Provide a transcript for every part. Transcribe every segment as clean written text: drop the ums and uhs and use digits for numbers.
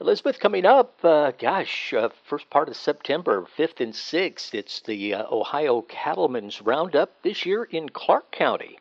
Elizabeth, coming up, first part of September, 5th and 6th, it's the Ohio Cattlemen's Roundup this year in Clark County.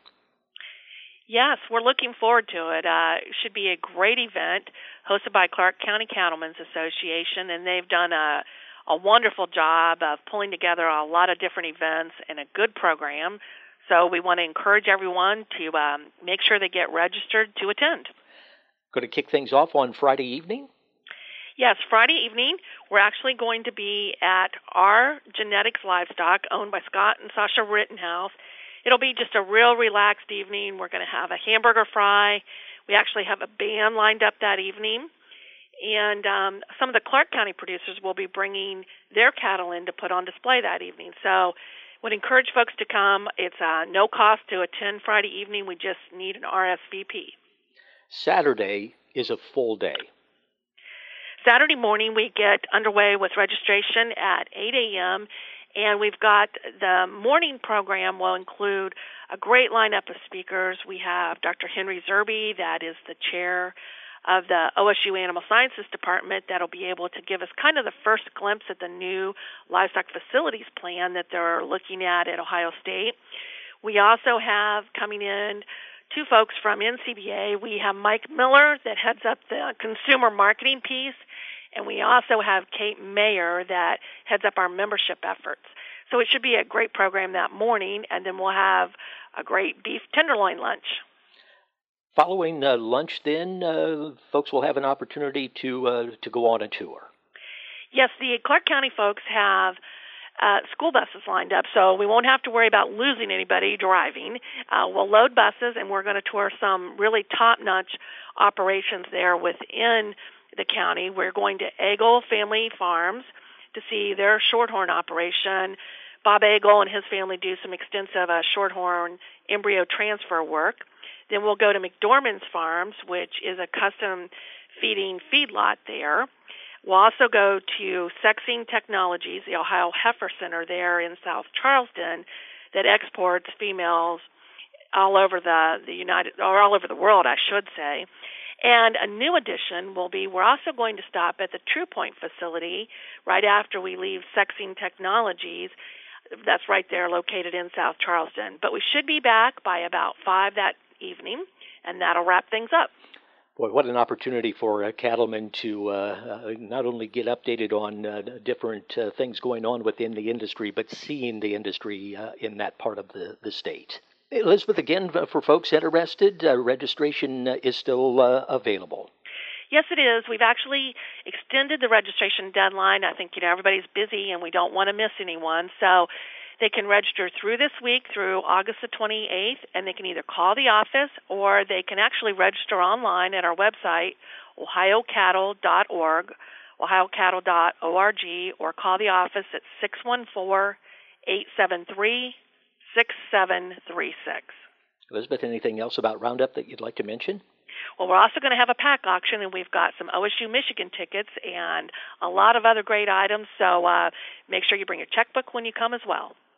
Yes, we're looking forward to it. It should be a great event hosted by Clark County Cattlemen's Association, and they've done a wonderful job of pulling together a lot of different events and a good program. So we want to encourage everyone to make sure they get registered to attend. Going to kick things off on Friday evening? Yes, Friday evening, we're actually going to be at our Genetics Livestock, owned by Scott and Sasha Rittenhouse. It'll be just a real relaxed evening. We're going to have a hamburger fry. We actually have a band lined up that evening. And some of the Clark County producers will be bringing their cattle in to put on display that evening. So would encourage folks to come. It's no cost to attend Friday evening. We just need an RSVP. Saturday is a full day. Saturday morning, we get underway with registration at 8 a.m., and we've got the morning program will include a great lineup of speakers. We have Dr. Henry Zerby, that is the chair of the OSU Animal Sciences Department, that'll be able to give us kind of the first glimpse at the new livestock facilities plan that they're looking at Ohio State. We also have coming in two folks from NCBA. We have Mike Miller that heads up the consumer marketing piece, and we also have Kate Mayer that heads up our membership efforts. So it should be a great program that morning, and then we'll have a great beef tenderloin lunch. Following lunch, then, folks will have an opportunity to go on a tour. Yes, the Clark County folks have school buses lined up, so we won't have to worry about losing anybody driving. We'll load buses, and we're going to tour some really top-notch operations there within the county. We're going to Eagle Family Farms to see their shorthorn operation. Bob Eagle and his family do some extensive shorthorn embryo transfer work. Then we'll go to McDormand's Farms, which is a custom feeding feedlot there. We'll also go to Sexing Technologies, the Ohio Heifer Center there in South Charleston, that exports females all over all over the world, I should say. And a new addition will be, we're also going to stop at the True Point facility right after we leave Sexing Technologies. That's right there located in South Charleston. But we should be back by about 5 that evening, and that'll wrap things up. Boy, what an opportunity for cattlemen to not only get updated on different things going on within the industry, but seeing the industry in that part of the state. Elizabeth, again, for folks interested, registration is still available. Yes, it is. We've actually extended the registration deadline. I think, everybody's busy and we don't want to miss anyone. So they can register through this week, through August the 28th, and they can either call the office or they can actually register online at our website, ohiocattle.org, ohiocattle.org, or call the office at 614-873-6736. Elizabeth, anything else about Roundup that you'd like to mention? Well, we're also going to have a pack auction, and we've got some OSU Michigan tickets and a lot of other great items, so make sure you bring your checkbook when you come as well.